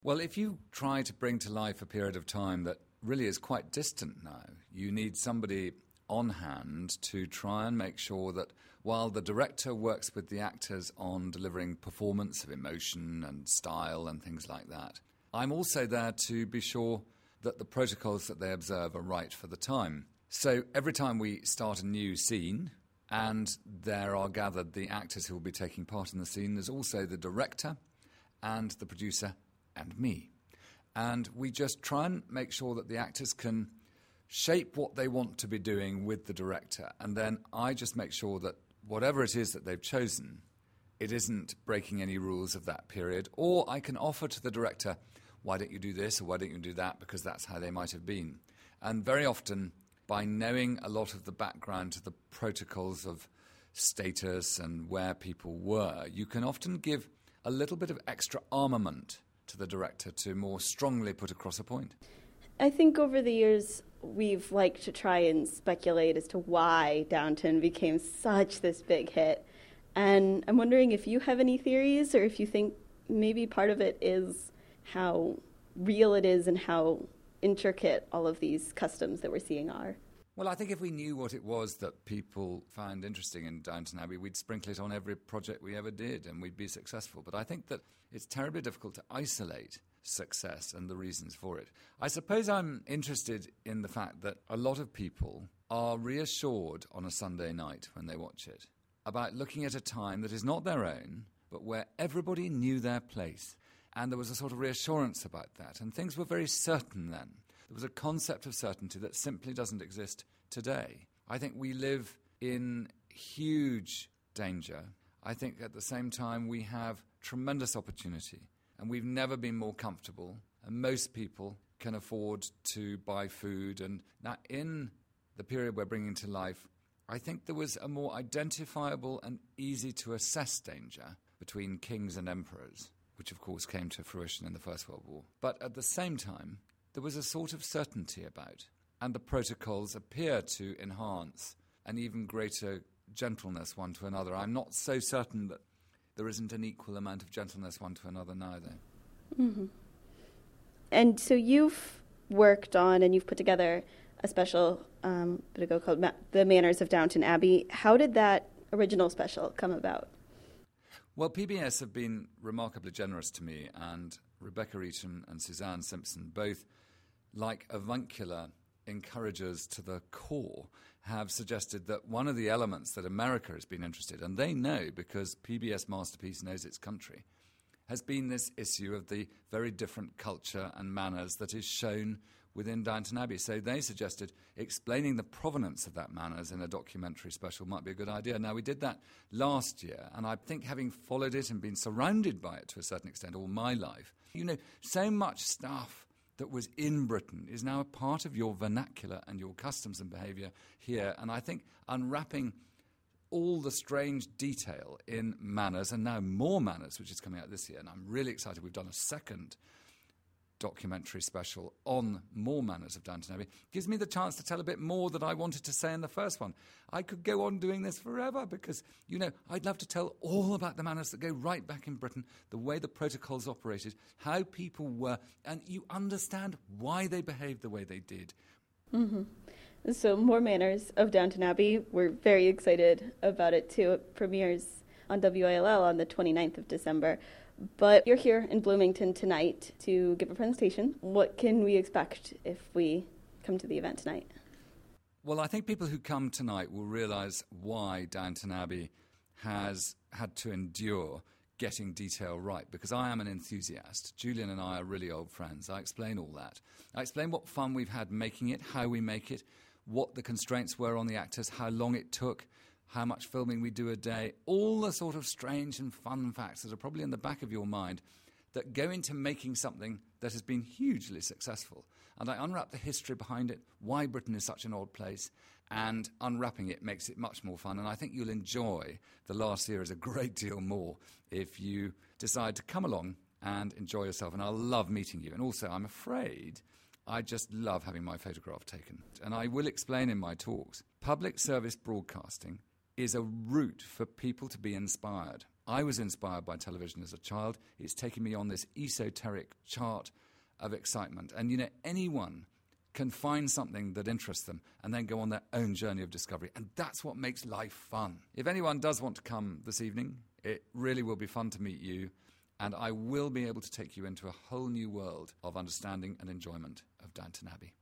Well, if you try to bring to life a period of time that really is quite distant now, you need somebody on hand to try and make sure that while the director works with the actors on delivering performance of emotion and style and things like that, I'm also there to be sure that the protocols that they observe are right for the time. So every time we start a new scene and there are gathered the actors who will be taking part in the scene, there's also the director and the producer and me. And we just try and make sure that the actors can shape what they want to be doing with the director. And then I just make sure that whatever it is that they've chosen, it isn't breaking any rules of that period. Or I can offer to the director, why don't you do this or why don't you do that, because that's how they might have been. And very often, by knowing a lot of the background to the protocols of status and where people were, you can often give a little bit of extra armament to the director to more strongly put across a point. I think over the years we've liked to try and speculate as to why Downton became such this big hit. And I'm wondering if you have any theories, or if you think maybe part of it is how real it is and how intricate all of these customs that we're seeing are. Well, I think if we knew what it was that people found interesting in Downton Abbey, we'd sprinkle it on every project we ever did and we'd be successful. But I think that it's terribly difficult to isolate success and the reasons for it. I suppose I'm interested in the fact that a lot of people are reassured on a Sunday night when they watch it about looking at a time that is not their own, but where everybody knew their place. And there was a sort of reassurance about that. And things were very certain then. There was a concept of certainty that simply doesn't exist today. I think we live in huge danger. I think at the same time we have tremendous opportunity, and we've never been more comfortable, and most people can afford to buy food. And now in the period we're bringing to life, I think there was a more identifiable and easy to assess danger between kings and emperors, which of course came to fruition in the First World War. But at the same time, there was a sort of certainty about, and the protocols appear to enhance an even greater gentleness one to another. I'm not so certain that there isn't an equal amount of gentleness one to another now, though. Mm-hmm. And so you've worked on and you've put together a special bit ago called The Manners of Downton Abbey. How did that original special come about? Well, PBS have been remarkably generous to me, and Rebecca Eaton and Suzanne Simpson, both like avuncular encouragers to the core, have suggested that one of the elements that America has been interested in, and they know because PBS Masterpiece knows its country, has been this issue of the very different culture and manners that is shown within Downton Abbey. So they suggested explaining the provenance of that manners in a documentary special might be a good idea. Now, we did that last year, and I think having followed it and been surrounded by it to a certain extent all my life, you know, so much stuff that was in Britain is now a part of your vernacular and your customs and behaviour here. And I think unwrapping all the strange detail in manners, and now more manners, which is coming out this year, and I'm really excited. We've done a second documentary special on more manners of Downton Abbey, gives me the chance to tell a bit more that I wanted to say in the first one. I could go on doing this forever because, you know, I'd love to tell all about the manners that go right back in Britain, the way the protocols operated, how people were, and you understand why they behaved the way they did. Mm-hmm. So More Manners of Downton Abbey, we're very excited about it too. It premieres on WILL on the 29th of December. But you're here in Bloomington tonight to give a presentation. What can we expect if we come to the event tonight? Well, I think people who come tonight will realise why Downton Abbey has had to endure getting detail right, because I am an enthusiast. Julian and I are really old friends. I explain all that. I explain what fun we've had making it, how we make it, what the constraints were on the actors, how long it took, how much filming we do a day, all the sort of strange and fun facts that are probably in the back of your mind that go into making something that has been hugely successful. And I unwrap the history behind it, why Britain is such an odd place, and unwrapping it makes it much more fun. And I think you'll enjoy the last series a great deal more if you decide to come along and enjoy yourself. And I'll love meeting you. And also, I'm afraid I just love having my photograph taken. And I will explain in my talks, public service broadcasting is a route for people to be inspired. I was inspired by television as a child. It's taken me on this esoteric chart of excitement. And, anyone can find something that interests them and then go on their own journey of discovery. And that's what makes life fun. If anyone does want to come this evening, it really will be fun to meet you. And I will be able to take you into a whole new world of understanding and enjoyment of Downton Abbey.